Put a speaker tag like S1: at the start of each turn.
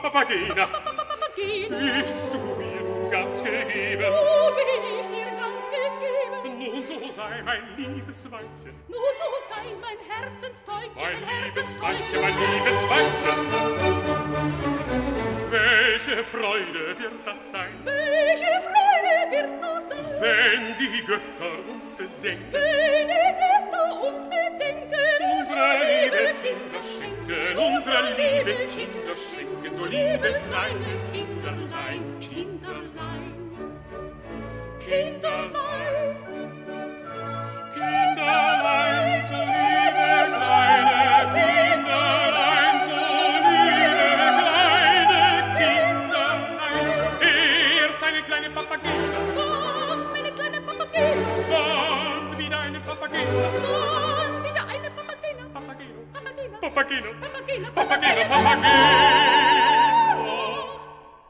S1: Papagena,
S2: Papagena,
S1: bist du mir nun ganz gegeben?
S2: oh, bin ich dir ganz gegeben.
S1: Nun so sei mein liebes Weibchen,
S2: Nun so sei mein Herzenstäubchen,
S1: mein liebes Weibchen, mein liebes Weibchen. Welche Freude wird das sein,
S2: Welche Freude wird das sein,
S1: wenn die Götter uns bedenken,
S2: wenn die Götter uns bedenken,
S1: unsere liebe Kinder schenken, unsere liebe Kinder schenken, so liebe kleine Kinderlein, Kinderlein, Kinderlein, Kinderlein, so liebe kleine Kinderlein, so liebe kleine Kinderlein. Erst eine kleine Papagena,
S2: dann eine kleine Papagena,
S1: dann wieder eine Papagena,
S2: dann wieder eine Papagena,
S1: Papageno,
S2: Papagena,
S1: Papageno,
S2: Papagena,
S1: Papageno, Papageno.